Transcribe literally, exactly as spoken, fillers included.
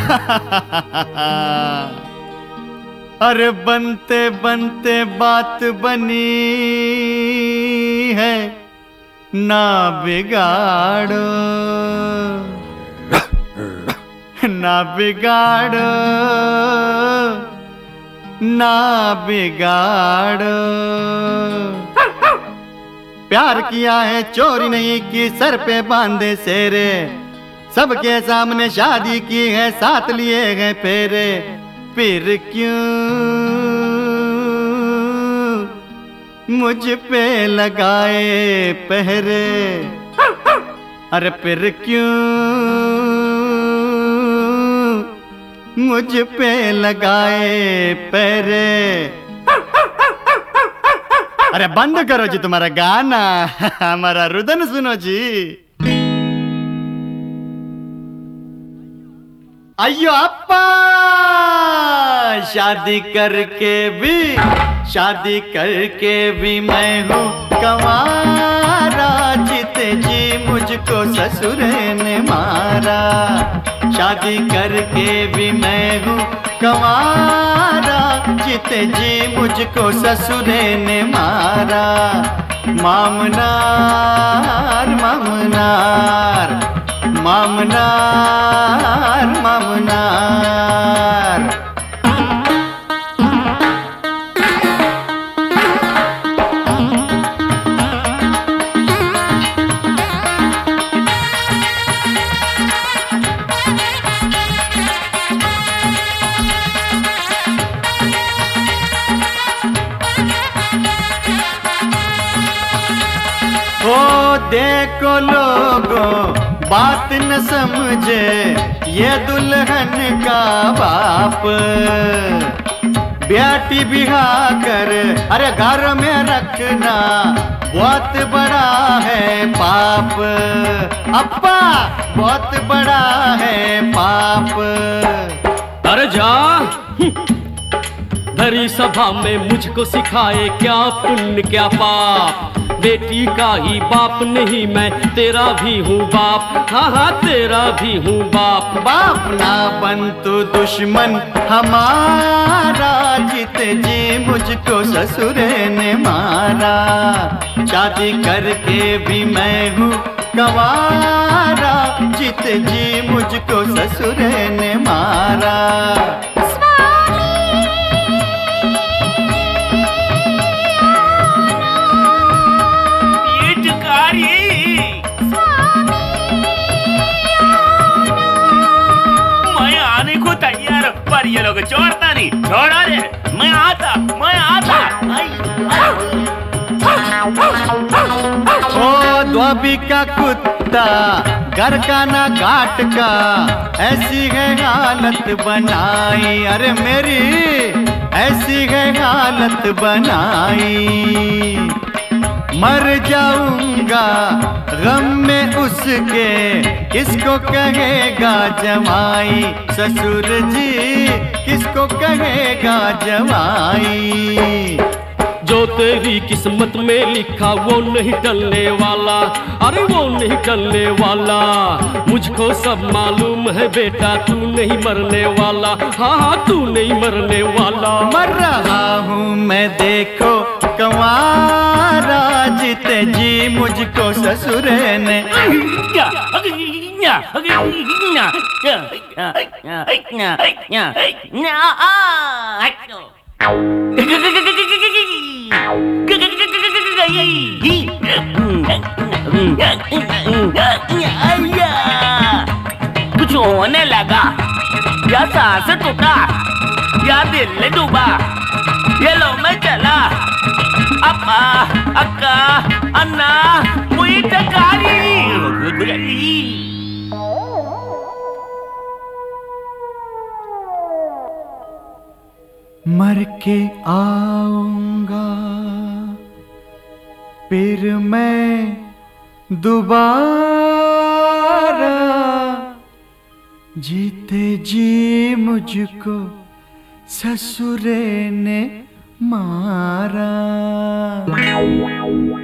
अरे बनते बनते बात बनी है, ना बिगाड़ो ना बिगाड़ो ना बिगाड़ो। प्यार किया है चोरी नहीं की, सर पे बांधे सेरे, सबके सामने शादी की है, साथ लिए हैं फेरे। फिर क्यों मुझ पे लगाए पहरे, अरे फिर क्यों मुझ पे लगाए पहरे। अरे बंद करो जी तुम्हारा गाना, हमारा रुदन सुनो जी। अयो अप्पा शादी करके भी शादी करके भी मैं हूँ कंवारा, जीते जी मुझको ससुर ने मारा। शादी करके भी मैं हूँ कंवारा, जीते जी मुझको ससुर ने मारा। मामनार मामनार मामनार मामनार। ओ देखो लोगों बात न समझे, ये दुल्हन का बाप बेटी बिहा कर अरे घर में रखना बहुत बड़ा है पाप। अप्पा बहुत बड़ा है पाप। अरे जा धरी सभा में मुझको सिखाए क्या पुण्य क्या पाप। बेटी का ही बाप नहीं मैं तेरा भी हूँ बाप, हाँ हाँ तेरा भी हूँ बाप। बाप ना बन तू दुश्मन हमारा, जीते जी मुझको ससुर ने मारा। शादी करके भी मैं हूँ कंवारा, जीते जी मुझको ससुर ने मारा। पर ये लोग छोड़ता नहीं, छोड़ो रे, मैं आता मैं आता। ओ धोबी का कुत्ता घर का ना घाट का, ऐसी है हालत बनाई। अरे मेरी ऐसी है हालत बनाई, मर जाऊंगा गम में उसके, किसको कहेगा जमाई। ससुर जी किसको कहेगा जमाई। जो तेरी किस्मत में लिखा वो नहीं टलने वाला, अरे वो नहीं टलने वाला। मुझको सब मालूम है बेटा तू नहीं मरने वाला, हाँ हाँ तू नहीं मरने वाला। मर रहा हूँ मैं देखो कंवारा, जीते जी मुझको ससुर ने कुछ होने लगा, या सांस टूटा या दिल डूबा, ये लो मैं चला। अप्पा अक्का अन्ना मुई टकारी। मर के आऊंगा फिर मैं दोबारा, जीते जी मुझको ससुर ने मारा।